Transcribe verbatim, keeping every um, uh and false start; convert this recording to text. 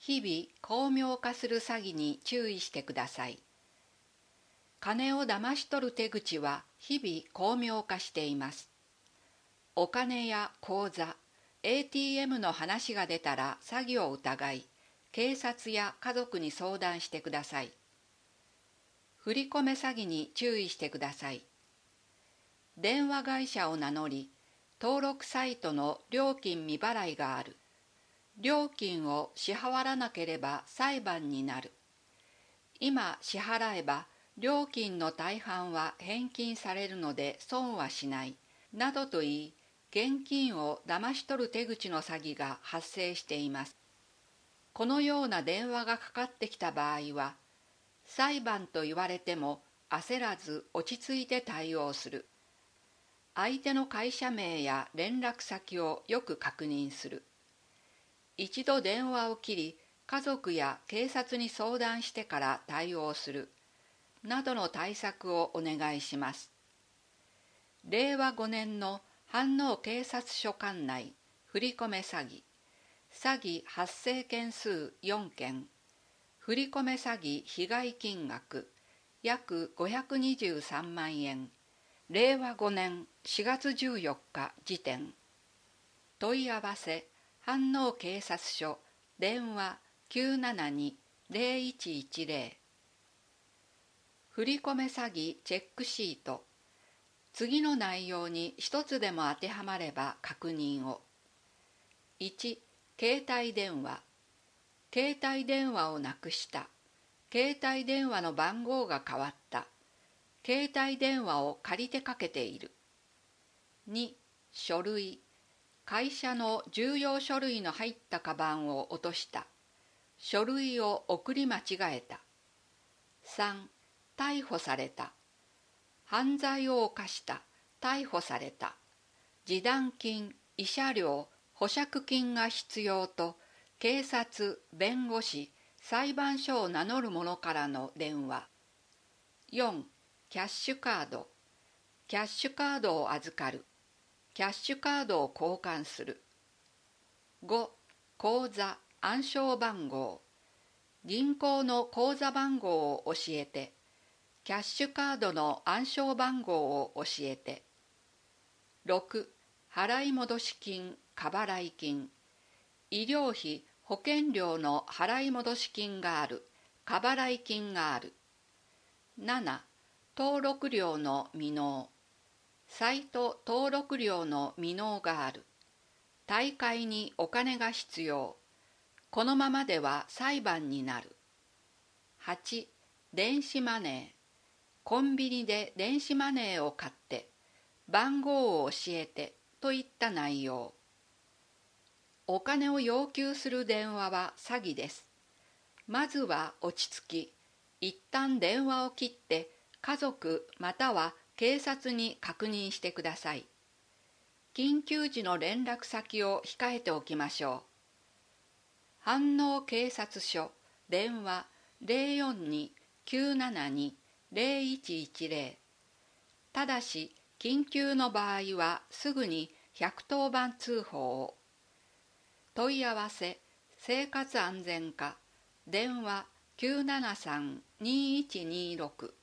日々巧妙化する詐欺に注意してください。金を騙し取る手口は日々巧妙化しています。お金や口座、エーティーエム の話が出たら詐欺を疑い、警察や家族に相談してください。振り込め詐欺に注意してください。電話会社を名乗り、登録サイトの料金未払いがある。料金を支払わなければ裁判になる。今支払えば料金の大半は返金されるので損はしない。などと言い、現金を騙し取る手口の詐欺が発生しています。このような電話がかかってきた場合は、裁判と言われても焦らず落ち着いて対応する。相手の会社名や連絡先をよく確認する。一度電話を切り、家族や警察に相談してから対応する。などの対策をお願いします。れいわごねんの飯能警察署管内振り込め詐欺、詐欺発生件数よんけん、振り込め詐欺被害金額約ごひゃくにじゅうさんまんえん、れいわごねんしがつじゅうよっか時点。問い合わせ飯能警察署電話 きゅうななに ぜろいちいちぜろ。振り込め詐欺チェックシート。次の内容に一つでも当てはまれば確認を。いち、携帯電話。携帯電話をなくした。携帯電話の番号が変わった。携帯電話を借りてかけている。に、書類。会社の重要書類の入ったカバンを落とした。書類を送り間違えた。さん、逮捕された。犯罪を犯した。逮捕された。示談金、慰謝料、保釈金が必要と、警察、弁護士、裁判所を名乗る者からの電話。よん、キャッシュカード。キャッシュカードを預かる。キャッシュカードを交換する。ご、口座、暗証番号。銀行の口座番号を教えて。キャッシュカードの暗証番号を教えて。ろく、払い戻し金、過払い金。医療費、保険料の払い戻し金がある。過払い金がある。なな、登録料の未納。サイト登録料の未納がある。退会にお金が必要。このままでは裁判になる。はち、電子マネー。コンビニで電子マネーを買って、番号を教えてといった内容。お金を要求する電話は詐欺です。まずは落ち着き、一旦電話を切って家族または警察に確認してください。緊急時の連絡先を控えておきましょう。飯能警察署電話 ぜろよんに きゅうななに ぜろいちいちぜろ。ただし緊急の場合はすぐにひゃくとおばん通報を。問い合わせ生活安全課電話 きゅうななさん にいちにろく